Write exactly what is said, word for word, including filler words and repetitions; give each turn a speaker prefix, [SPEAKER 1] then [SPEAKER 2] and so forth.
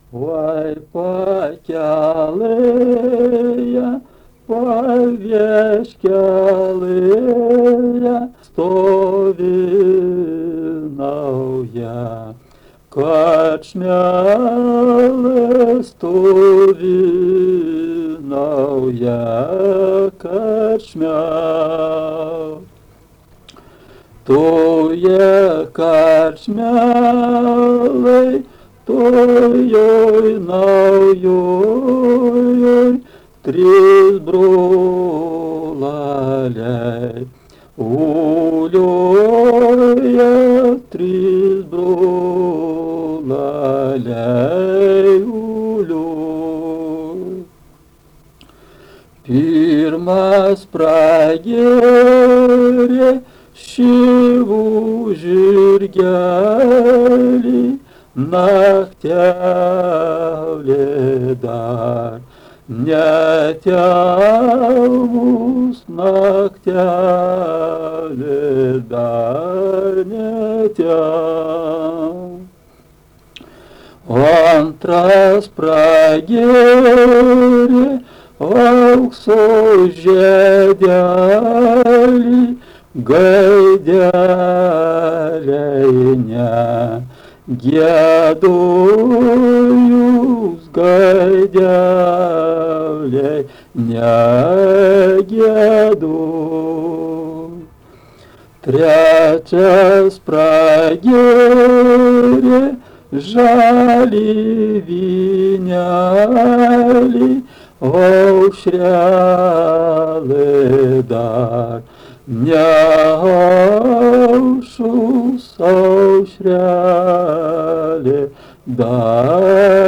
[SPEAKER 1] Oi pakelėje, pavieškelėje stovi nauja, karčmelė stovi nauja karčmelė. Toje karčmelėj, tojoj naujoj, trys brolaliai. Ulioja trys brolaliai, ulioj. Pirmas pragėrė šivų žirgelį, naktelė dar netemus, naktelė dar netem. Antras pragėrė aukso žiedelį, gaideliai ne giedojus, gaideliai ne giedojus. Trečias pragėrė žalį vynelį, aušrelė dar neaušus, aušrelė dar